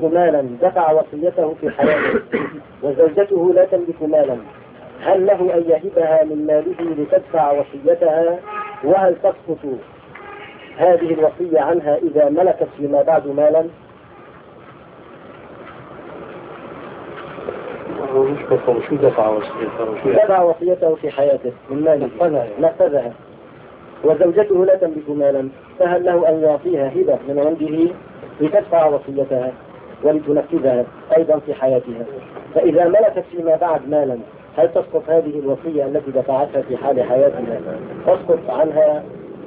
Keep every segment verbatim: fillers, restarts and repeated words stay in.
يملك مالا دفع وصيته في حياته وزوجته لا تملك مالا، هل له أن يهبها من ماله لتدفع وصيتها؟ وهل تسقط هذه الوصية عنها إذا ملكت فيما بعد مالا؟ شو دفع وصيته؟ دفع وصيته في حياته من ماله نفذها، وزوجته لا تملك مالا، فهل له أن يعطيها هبة من عنده لتدفع وصيتها ولتنفذها أيضا في حياتها؟ فإذا ملكت فيما بعد مالا هل تسقط هذه الوصية التي دفعتها في حال حياتها تسقط عنها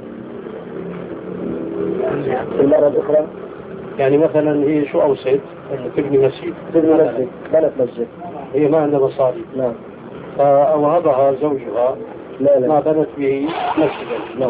في المرة الأخرى؟ يعني مثلا هي شو أوصت؟ تبني مسجد تبني مسجد بنت مسجد، هي ما عندها مصاري، نعم، فأوهبها زوجها لا لا. ما بنت به مسجدا، نعم،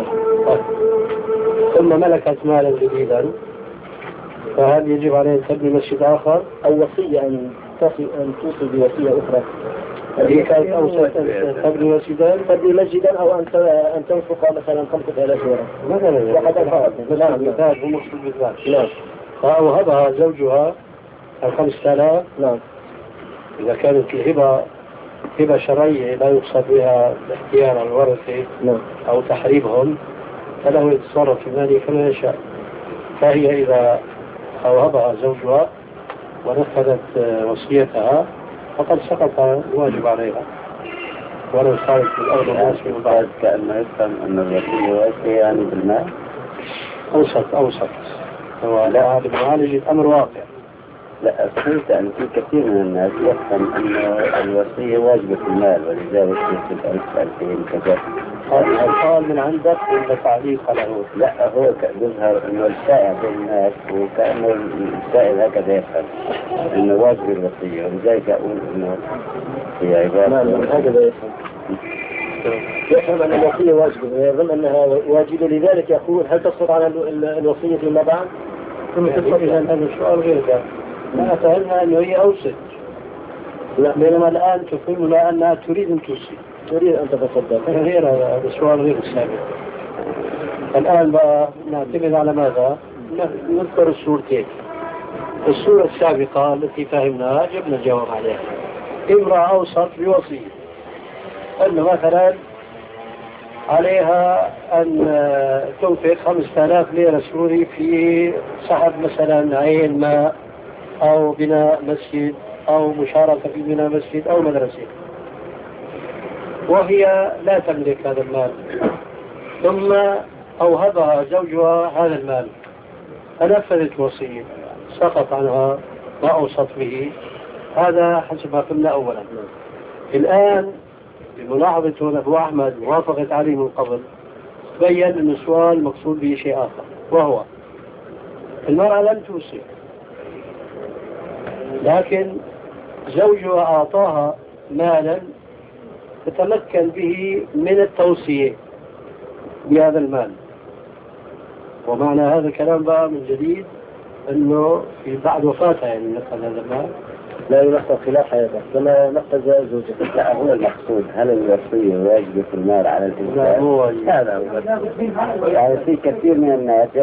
ثم ملكت مالا جديدا، فهل يجب عليه أن تبني مسجد آخر؟ أو وصية أن تصل أن توصل بوصية أخرى؟ هي كانت أوصت أن تبني مسجدا، تبني مسجدا أو أن أن تنفق مثلا خمسة آلاف ورقة مثلا، وقد أفعلت. نعم، مثال هو مقصود بالذات. نعم، فأوهبها زوجها الخمسة آلاف. نعم، إذا كانت الهبة هبة شرعية لا يقصد بها الاختيار على الورثة نعم، أو تحريمهم، فله يتصرف في ماله كما يشاء. فهي إذا أوهبها زوجها ونفذت وصيتها فقد سقط الواجب عليها، ولو صارت في الأول الناس من بعد. كأنه يفهم أن الوصية واجبة يعني بالمال. أوسط أوسط هو لا هذا معالج الأمر واقع. لا فهمت أن في كثير من الناس يفهم أن الوصية واجبة في المال، ولذلك يكتب ألف ألفين كذا. قال من عندك ولا تعليق له؟ لا هو يظهر أنه الشائع بين الناس وكأنه السائل هكذا يفهم أنه واجب الوصية، ولذلك أقول أنه هي عبارة. نعم هكذا يفهم. يفهم أن الوصية واجبة ويظن أنها واجبة، لذلك يقول هل تسقط على الوصية فيما بعد؟ ثم تسقط. إذا هذا السؤال غير ذلك. لا فهمنا أنه هي أوسط، بينما الآن تفهمنا أنها تريد أن توصي، تريد أن تتصدق. غير هذا السؤال غير السابق. الآن بقى نعتمد على ماذا؟ نذكر الصورتين. الصورة السابقة التي فهمناها جبنا الجواب عليها. امرأة أوصت بوصية أنه مثلا عليها أن تنفق خمسة آلاف ليرة سوري في سحب مثلا عين ماء أو بناء مسجد أو مشاركة في بناء مسجد أو مدرسة، وهي لا تملك هذا المال، ثم أوهبها زوجها هذا المال فنفذت وصية سقط عنها ما أوصت به. هذا حسب ما قلنا أولا. الآن بملاحظة أبو أحمد موافقة علي من قبل بيّن أن السؤال مقصود به شيء آخر، وهو المرأة لم توصي لكن زوجها أعطاها مالا تتمكن به من التوصية بهذا المال. ومعنى هذا الكلام بقى من جديد أنه في بعد وفاتها يعني نفذ هذا المال لا ينفذ خلال حياته كما نفذ زوجته. لا هو المقصود هل الوصية واجبة في المال على الإنسان؟ لا هو هذا يعني في كثير من الناس